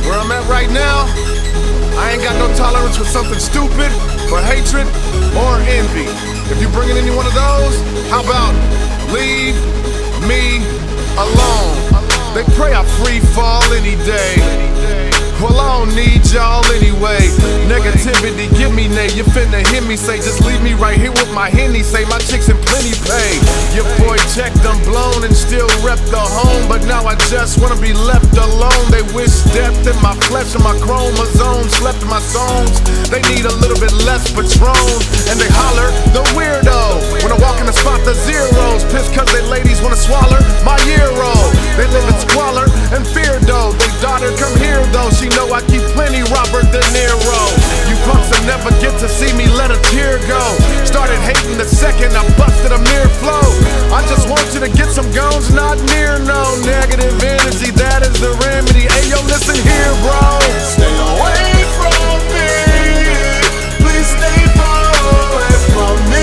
Where I'm at right now, I ain't got no tolerance for something stupid, for hatred, or envy. If you bring in any one of those, how about leave me alone? They pray I free fall any day. Well, I don't need y'all anyway. Negativity, give me nay. You finna hear me say, just leave me right here with my Henny. Say my chicks in plenty pay. Your boy checked, I'm blown and still rep the home. But now I just wanna be left alone. They wish death in my flesh and my chromosomes slept in my songs. They need a little bit less Patron. And they holler, the weirdo. When I walk in the spot, the zeros. Pissed cause they ladies wanna swallow my euro. They live in squalor and fear though. They daughter come here though. She know I keep plenty Robert De Niro. You punks will never get to see me let a tear go. Started hating the second I busted a mere flow. I just want you to get some goons, not near no negative energy. That is the remedy. Hey yo, listen here, bro. Stay away from me. Please stay far away from me.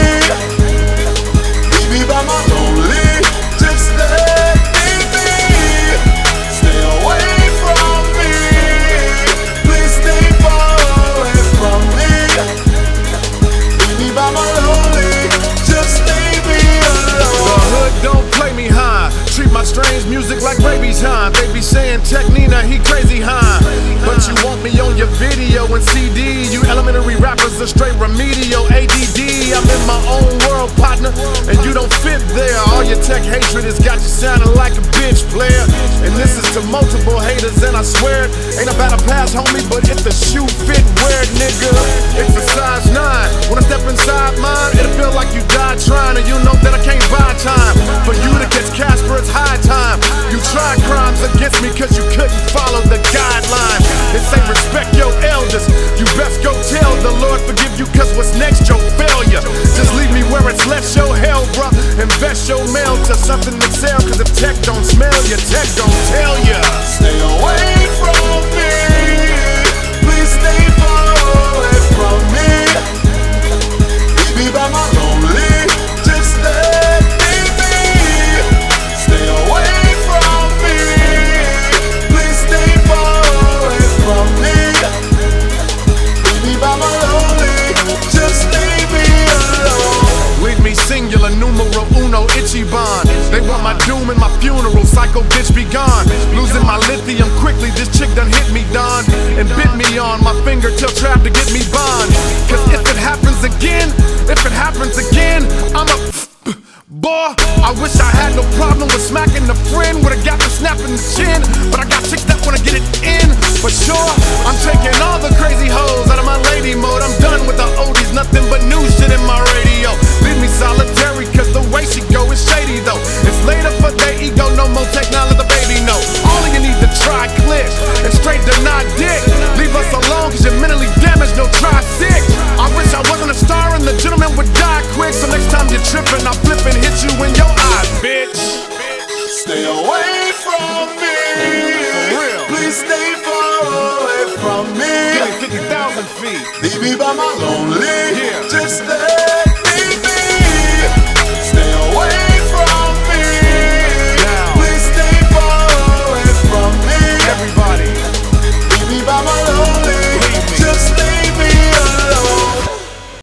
Leave me by my lonely. Just let me be. Stay away from me. Please stay far away from me. Leave me by my lonely. Just leave me alone. The hood don't play me high. Treat my strange music like rabies, huh? They be saying Tech Nina, he crazy, huh? But you want me on your video and CD. You elementary rappers are straight remedial ADD. I'm in my own world, partner, and you don't fit there. All your tech hatred has got you sounding like a bitch player. And this is to multiple haters, and I swear it ain't about to pass, homie, but if the shoe fit, wear it, nigga. It's a size 9. When I step inside mine, it'll feel like you died trying, and you know that I can't buy time. For you to catch Casper, it's high time. You tried crimes against me cause you couldn't follow the guideline. It say respect your elders. You best go tell the Lord forgive you cause what's next your failure. Just leave me where it's less your hell, bruh. Invest your mail to something that sell. Cause if tech don't smell you, tech don't tell ya. Stay away from me. Please stay far away from me. Leave me by my lonely. Just let me be. Stay away from me. Please stay far away from me. Leave me by my lonely. Just leave me alone. Leave me singular, numero uno, Ichiban. They want my doom and my funeral, psycho bitch be gone. Losing my lithium quickly, this chick done hit me, Don. And bit me on my fingertip trap to get me bond. Cause if it happens again, I'm a boy, I wish I had no problem with smacking a friend. Would've got the snap in the chin, but I got chicks that wanna get it in. For sure, I'm taking all the crazy hoes out of my lady mode. I'm done with the oldies, nothing but new shit in my radio. Leave me solitary, cause the way she go is shady though. It's later for their ego, no more technology.